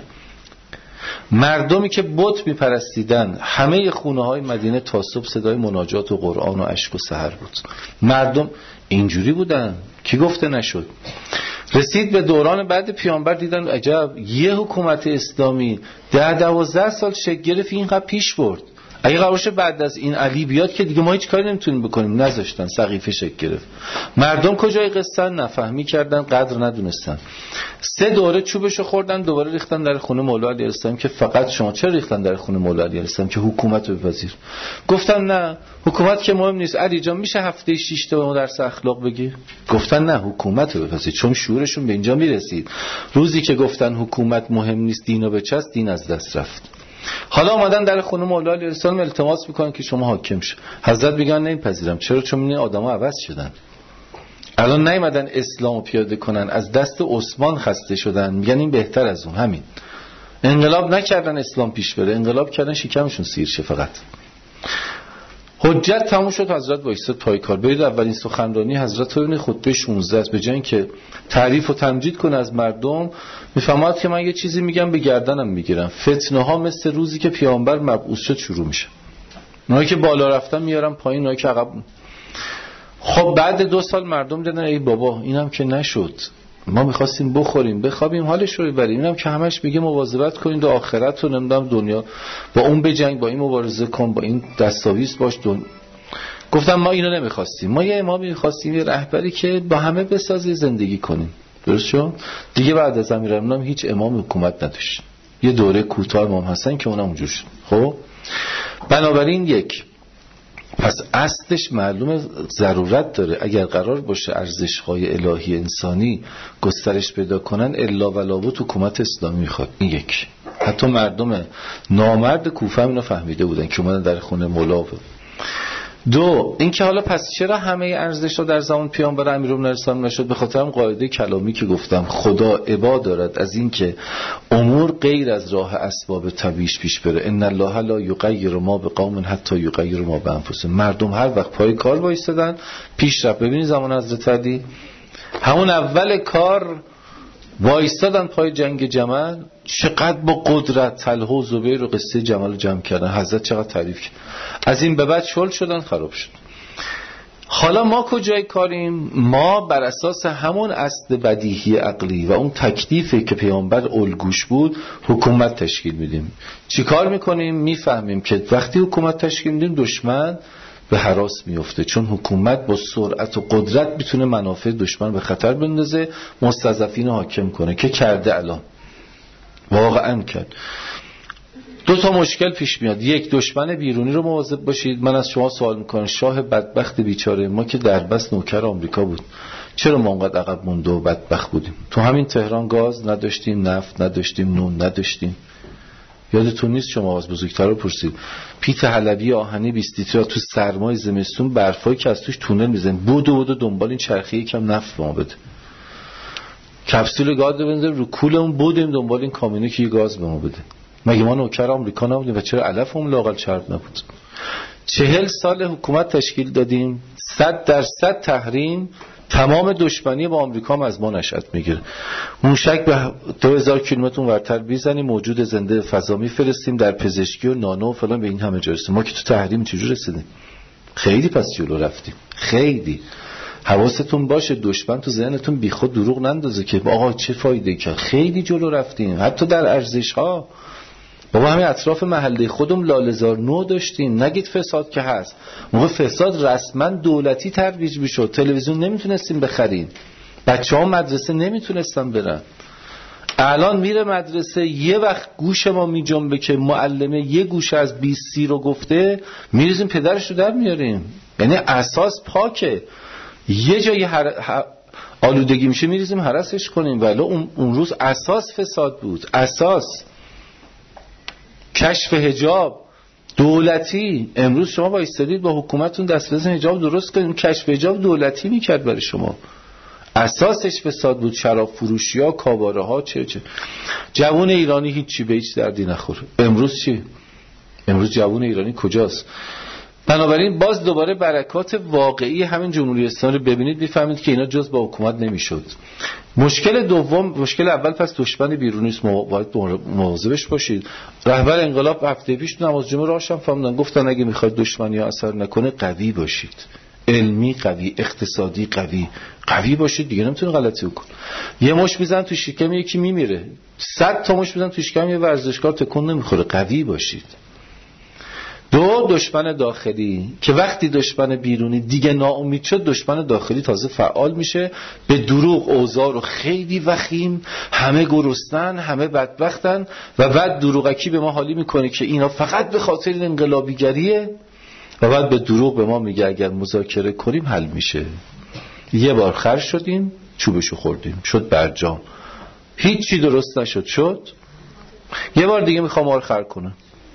A: مردمی که بت میپرستیدن، همه خونه های مدینه تا صبح صدای مناجات و قرآن و اشک و سحر بود. مردم اینجوری بودن، کی گفته نشد. رسید به دوران بعد پیامبر، دیدن عجب، یه حکومت اسلامی ده دوازده سال شکل گرفت، اینقدر پیش برد. اگه قرار باشه بعد از این علی بیاد که دیگه ما هیچ کاری نمیتونیم بکنیم، نذاشتن، سقیفه شکل گرفت. مردم کجای قصه؟ نفهمی کردن، قدر ندونستن. سه دوره چوبشو خوردن، دوباره ریختن در خونه مولا علی السلام که فقط شما. چرا ریختن در خونه مولا علی السلام؟ که حکومت رو بپذیر. گفتن نه حکومت که مهم نیست، علی جان میشه هفته شش تا به ما درس اخلاق بگی؟ گفتن نه حکومت رو بپذیر، چون شعورشون به اینجا میرسید. روزی که گفتن حکومت مهم نیست، دینو بچست، دین از دست رفت. حالا اومدن در خونه مولا علیه السلام التماس میکنن که شما حاکم شو. حضرت میگن نمیپذیرم. چرا؟ چون این آدما عوض شدن. الان نیومدن اسلامو پیاده کنن، از دست عثمان خسته شدن، میگن این بهتر از اون. همین انقلاب نکردن اسلام پیش بره، انقلاب کردن شکمشون سیر شه. فقط حجت تموم شد، حضرت وایساد پای کار. برید اولین سخنرانی حضرت رو ببینید، خطبه شانزده است. به جای اینکه تعریف و تمجید کنه از مردم، میفهماد که من یه چیزی میگم به گردنم میگیرم. فتنه ها مثل روزی که پیامبر مبعوث شد شروع میشه. اونایی که بالا رفتن میارن پایین، اونایی که عقب. خب بعد دو سال مردم دیدن ای بابا اینم که نشد، ما میخواستیم بخوریم بخوابیم حالش رو ببریم، اینم که همش میگه مواظبت کنید و آخرت رو نمیدونم دنیا با اون بجنگ، با این مبارزه کن، با این دستاویز باش. دن... گفتم ما اینو نمیخواستیم، ما یه امامی میخواستیم، یه رهبری که با همه بسازه زندگی کنیم. درست شد؟ دیگه بعد از امیرالمومنین هیچ امام حکومت نداشت، یه دوره کوتاه امام حسن که اونم اونجور شد. خب بنابراین یک، پس اصلش معلومه ضرورت داره اگر قرار باشه ارزش‌های الهی انسانی گسترش پیدا کنن، الا ولا بود حکومت اسلامی میخواد. این یک. حتی مردم نامرد کوفه هم اینو فهمیده بودن که اومدن در خونه مولا بود. دو، اینکه حالا پس چرا همه ارزش‌ها در زمان پیامبر امیرالمومنین اسلام نشد؟ به خاطر هم قاعده کلامی که گفتم، خدا ابا دارد از اینکه امور غیر از راه اسباب طبیعیش پیش بره. ان الله لا یغیر ما بقوم حتی یغیروا ما بانفسهم. مردم هر وقت پای کار وایسادن پیش رفت. ببینید زمان حضرت علی همون اول کار وایستادن پای جنگ جمل، چقدر با قدرت طلحه و زبیر رو قصه جمل رو جمع کردن. حضرت چقدر تعریف کرد. از این به بعد شل شدن، خراب شد. حالا ما کجای کاریم؟ ما بر اساس همون اصل بدیهی عقلی و اون تکلیفی که پیامبر الگوش بود حکومت تشکیل میدیم. چی کار میکنیم؟ میفهمیم که وقتی حکومت تشکیل میدیم دشمن به هراس میفته، چون حکومت با سرعت و قدرت میتونه منافع دشمن به خطر بندازه، مستضعفین حاکم کنه که کرده. الان واقعا کرد. دو تا مشکل پیش میاد. یک، دشمن بیرونی رو مواظب باشید. من از شما سوال میکنم، شاه بدبخت بیچاره ما که در بس نوکر آمریکا بود، چرا ما انقدر عقب مونده و بدبخت بودیم؟ تو همین تهران گاز نداشتیم، نفت نداشتیم، نون نداشتیم. یادتون نیست شما از بزرگتر رو پرسید، پیت حلبی آهنی بیست لیتر تو سرمای زمستون، برفایی که از توش تونل میزنیم، بودو بودو دنبال این چرخه یکم نفت به ما بده، کپسول گاز رو بنزیم رو کولمون، بودیم دنبال این کامیونه که یه گاز به ما بده. مگه ما نوکر آمریکا نبودیم و چرا علفمون لااقل چرب نبود؟ چهل سال حکومت تشکیل دادیم، صد درصد تحریم، تمام دشمنی با آمریکا هم از ما نشأت میگیره. موشک به دو هزار کیلومتر اونورتر بیزنیم، موجود زنده فضا میفرستیم، در پزشکی و نانو و فلان به این همه جا رسیدیم. ما که تو تحریم چجور رسیدیم؟ خیلی پس جلو رفتیم، خیلی. حواستون باشه دشمن تو ذهنتون بیخود دروغ نندازه که آقا چه فایده کرد. خیلی جلو رفتیم، حتی در ارزش ها. بابا همین اطراف محله خودم لاله‌زار نو داشتیم، نگید فساد که هست. موقع فساد رسما دولتی ترویج میشد، تلویزیون نمیتونستیم بخریم، بچه‌ها مدرسه نمیتونستن برن. الان میره مدرسه، یه وقت گوش ما میجنبه که معلمه یه گوش از بیست سی رو گفته، میریزیم پدرش رو در میاریم. یعنی اساس پاکه، یه جایی هر... ه... آلودگی میشه میریزیم هرسش کنیم. ولی اون... اون روز اساس فساد بود. اساس کشف حجاب دولتی. امروز شما با ایستادید با حکومتتون دسترس حجاب درست کنید، کشف حجاب دولتی میکرد برای شما. اساسش فساد بود. شراب فروشی ها، کاباره ها، چه چه. جوان ایرانی هیچی به هیچ دردی نخوره. امروز چی؟ امروز جوان ایرانی کجاست؟ بنابراین باز دوباره برکات واقعی همین جمهوری اسلامی رو ببینید، میفهمید که اینا جز با حکومت نمیشد. مشکل دوم، مشکل اول پس دشمن بیرونی است، باید مواظبش باشید. رهبر انقلاب هفته پیش نماز جمعه راهشم فهمیدن، گفتن اگه میخواید دشمنی ها اثر نکنه قوی باشید، علمی قوی، اقتصادی قوی، قوی باشید دیگه نمیتونه غلطی بکن. یه مش میزن تو شکم یکی میمیره، صد تا مش میزن تو شکم یه ورزشکار تکون نمیخوره. قوی باشید. دو، دشمن داخلی که وقتی دشمن بیرونی دیگه ناامید شد، دشمن داخلی تازه فعال میشه، به دروغ اوضاع رو خیلی وخیم، همه گرسنن، همه بدبختن و بعد دروغکی به ما حالی میکنه که اینا فقط به خاطر انقلابیگریه و بعد به دروغ به ما میگه اگر مذاکره کنیم حل میشه. یه بار خر شدیم، چوبشو خوردیم، شد برجام، هیچی درست نشد، شد یه بار دیگه میخوام ما رو خر کنه.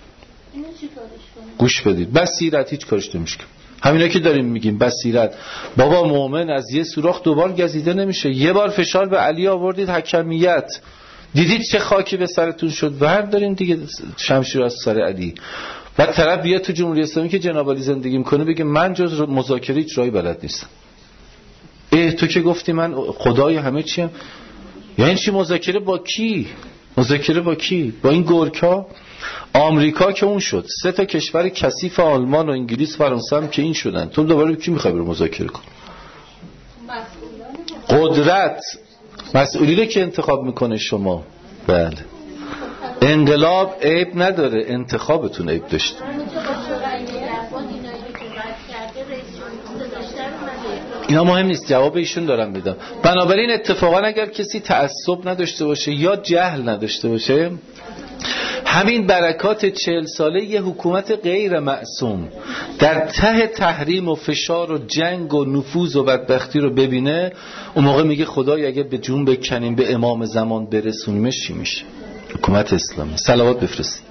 A: گوش بدید، بصیرت هیچ کارش نمیشه. همینا که داریم میگیم بصیرت. بابا مؤمن از یه سوراخ دوبار گزیده نمیشه. یه بار فشار به علی آوردید، حکمیت، دیدید چه خاکی به سرتون شد، بردارین دیگه شمشیر از سر علی. بعد طرف بیاد تو جمهوری اسلامی که جناب علی زندگی میکنه بگه من جز مذاکره هیچ راهی بلد نیستم. اه تو که گفتی من خدای همه چیم. یعنی چی مذاکره با کی؟ مذاکره با کی؟ با این گورکا؟ آمریکا که اون شد، سه تا کشور کثیف آلمان و انگلیس فرانسه هم که این شدن، تو دوباره کی میخوای برو مذاکره کن؟ قدرت مسئولی که انتخاب میکنه شما. بله انقلاب عیب نداره، انتخابتون عیب داشت. اینا مهم نیست، جواب ایشون دارم میدم. بنابراین اتفاقا اگر کسی تعصب نداشته باشه یا جهل نداشته باشه، همین برکات چهل ساله یه حکومت غیر معصوم در ته تحریم و فشار و جنگ و نفوذ و بدبختی رو ببینه، اون موقع میگه خدای اگه به جون بکنیم به امام زمان برسونیمش چی میشه؟ حکومت اسلامی. صلوات بفرستید.